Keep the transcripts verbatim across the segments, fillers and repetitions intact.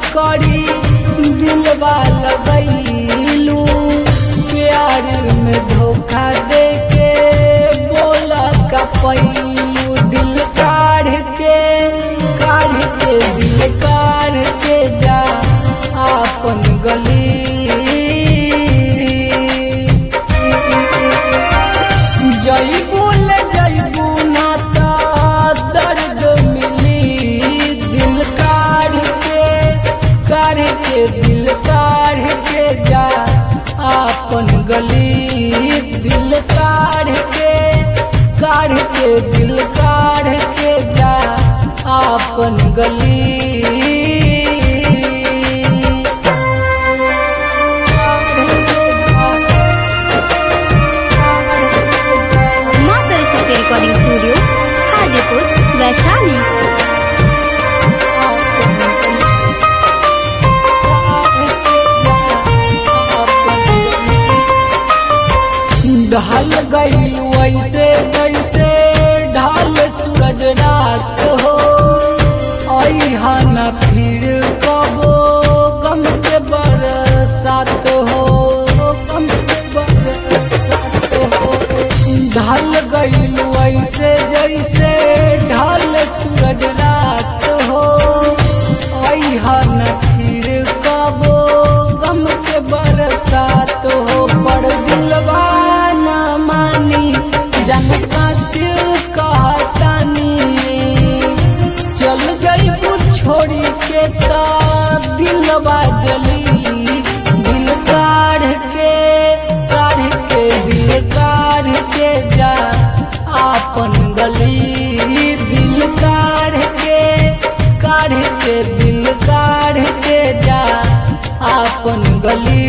करी दिलवा लगैलू प्यार में धोखा दे के बोला का पैलू दिल काढ़ के काढ़ के दिल काढ़ के जा आपन गली जईबू ले जईबू ना ता दर्द मिली दिल काढ़ के काढ़ के दिल काढ़ के जा आपन गली दिल काढ़ के काढ़ के दिल काढ़ के जा आपन गली रिकॉर्डिंग स्टूडियो हाजीपुर वैशाली। ढल गईलू ऐसे जैसे ढल सूरज रात हो अहा न फिर कबो गम के बरसात हो गम के बरसात हो ढल गईलू ऐसे जैसे ढल सूरज रात हो अहा न फिर कबो गम के बरसात हो बड़ दिलवा न मानी जन सच कहतानी चल जईबू छोड़ी के ता दिलवा जली दिल काढ़ के काढ़ के दिल काढ़ के जा आपन गली दिल काढ़ के काढ़ के दिल काढ़ के जा आपन गली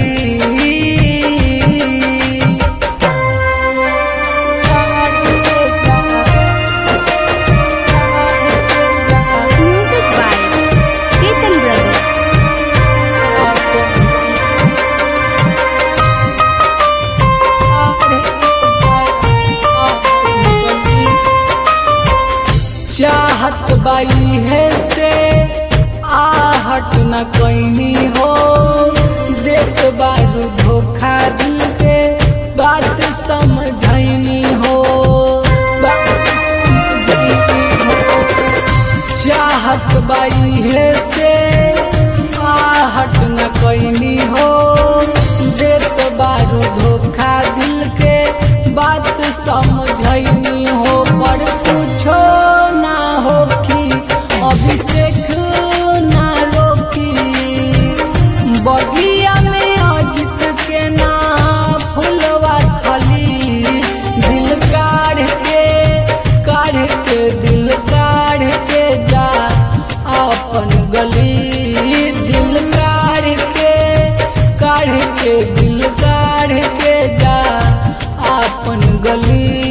चाहत बाई है से आहट न कैनी हो देख बारू धोखा दिल के बात समझैनी हो बात समझैनी हो चाहत बाई है से आहट न कैनी हो देख बारू धोखा दिल के बात समझैनी हो पर कुछो ना होखी अभिषेक ना रोकी बगिया में अजित के ना फुलवा खली दिल काढ़ के काढ़ के दिल काढ़ के जा आपन गली दिल काढ़ के काढ़ के दिल काढ़ के जा आपन गली।